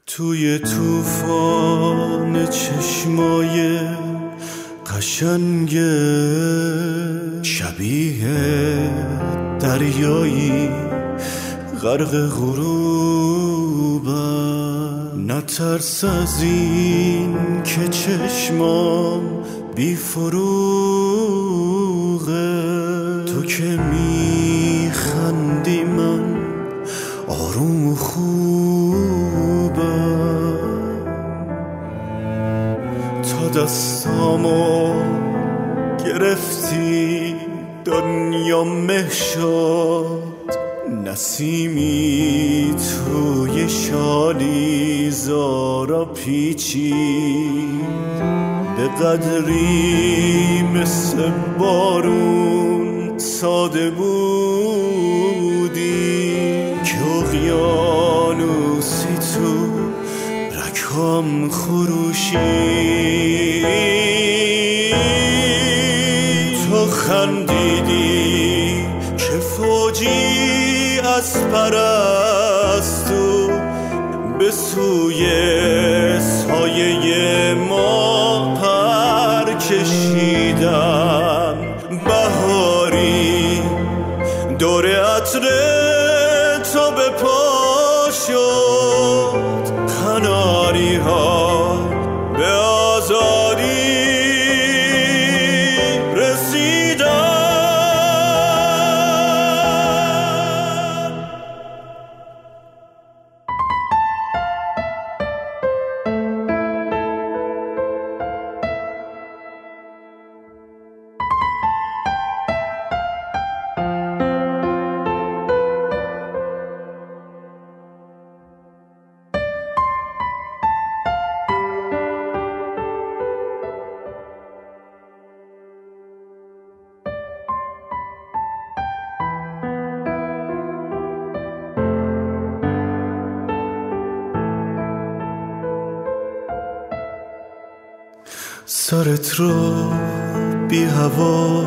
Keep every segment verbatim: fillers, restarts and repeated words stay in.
توی طوفان چشمای قشنگ شبیه دریایی غرق غروبم، نترس از این که چشمام بی فروغه. تو که میخندی من آروم و خوبم، تا دستامو گرفتی دنیا مه شد، نسیمی توی شالی زارا پیچید، به قدری مثل بارون ساده بودی که اقیانوسی تو رکام خروشی. تو خندیدی که فوجی از پرستو به سوی سایه ما پر کشیدن، بهاری دور عطر تو به پا شد، قناری ها به آزادی رسیدن. سرت رو بی هوا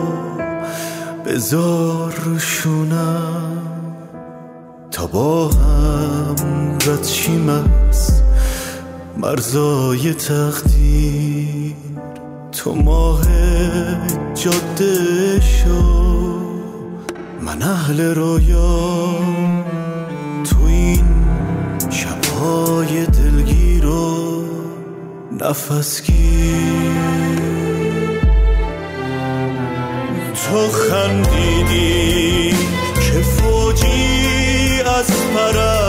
بذار روشونم، تا با هم رد شیم از مرزای تقدیر. تو ماه جاده شو، من اهل رویام تو این شبهای دلگیر و نفس گیر. تو خندیدی که فوجی از پرستو